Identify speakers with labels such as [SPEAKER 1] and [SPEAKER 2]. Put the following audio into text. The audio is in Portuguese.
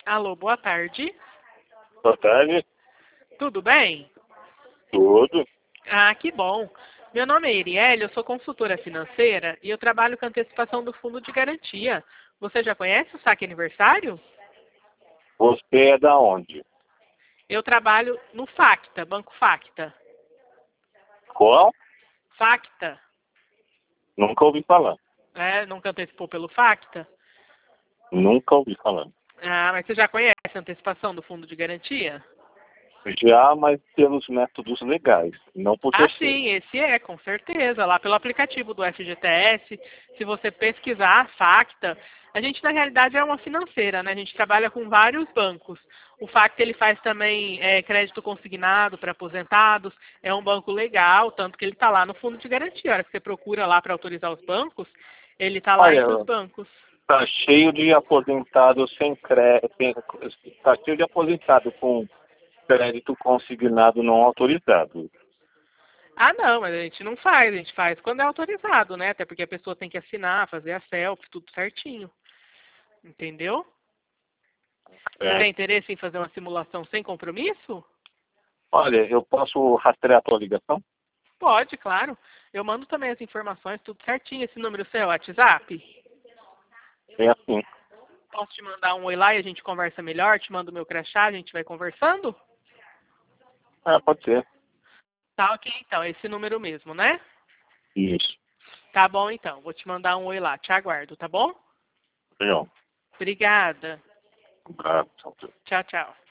[SPEAKER 1] Alô, boa tarde.
[SPEAKER 2] Boa tarde.
[SPEAKER 1] Tudo bem?
[SPEAKER 2] Tudo.
[SPEAKER 1] Ah, que bom. Meu nome é Erielle, eu sou consultora financeira e eu trabalho com antecipação do fundo de garantia. Você já conhece o Saque Aniversário?
[SPEAKER 2] Você é da onde?
[SPEAKER 1] Eu trabalho no Facta, Banco Facta.
[SPEAKER 2] Qual?
[SPEAKER 1] Facta,
[SPEAKER 2] Nunca ouvi falar.
[SPEAKER 1] nunca antecipou pelo Facta?
[SPEAKER 2] Nunca ouvi falar.
[SPEAKER 1] Ah, mas você já conhece a antecipação do fundo de garantia?
[SPEAKER 2] Já, mas pelos métodos legais, não por
[SPEAKER 1] Ah,
[SPEAKER 2] terceiro.
[SPEAKER 1] sim, esse é, com certeza. Lá pelo aplicativo do FGTS, se você pesquisar Facta, a gente na realidade é uma financeira, né? A gente trabalha com vários bancos. O Facta ele faz também crédito consignado para aposentados, é um banco legal, tanto que ele está lá no fundo de garantia. A hora que você procura lá para autorizar os bancos, ele está lá
[SPEAKER 2] Olha,
[SPEAKER 1] entre os bancos.
[SPEAKER 2] tá cheio de aposentado sem crédito. Tá cheio de aposentado com crédito consignado não autorizado.
[SPEAKER 1] Ah, não, mas a gente não faz, a gente faz quando é autorizado, né? Até porque a pessoa tem que assinar, fazer a selfie, tudo certinho. Entendeu? Você
[SPEAKER 2] É.
[SPEAKER 1] tem interesse em fazer uma simulação sem compromisso?
[SPEAKER 2] Olha, eu posso rastrear a tua ligação?
[SPEAKER 1] Pode, claro. Eu mando também as informações, tudo certinho. Esse número seu é o WhatsApp?
[SPEAKER 2] É assim.
[SPEAKER 1] Posso te mandar um oi lá e a gente conversa melhor? Te mando o meu crachá, a gente vai conversando?
[SPEAKER 2] Ah, pode ser.
[SPEAKER 1] Tá ok, então. Esse número mesmo, né?
[SPEAKER 2] Isso.
[SPEAKER 1] Tá bom, então. Vou te mandar um oi lá. Te aguardo, tá bom?
[SPEAKER 2] Legal.
[SPEAKER 1] Obrigada.
[SPEAKER 2] Ah,
[SPEAKER 1] Tchau, tchau.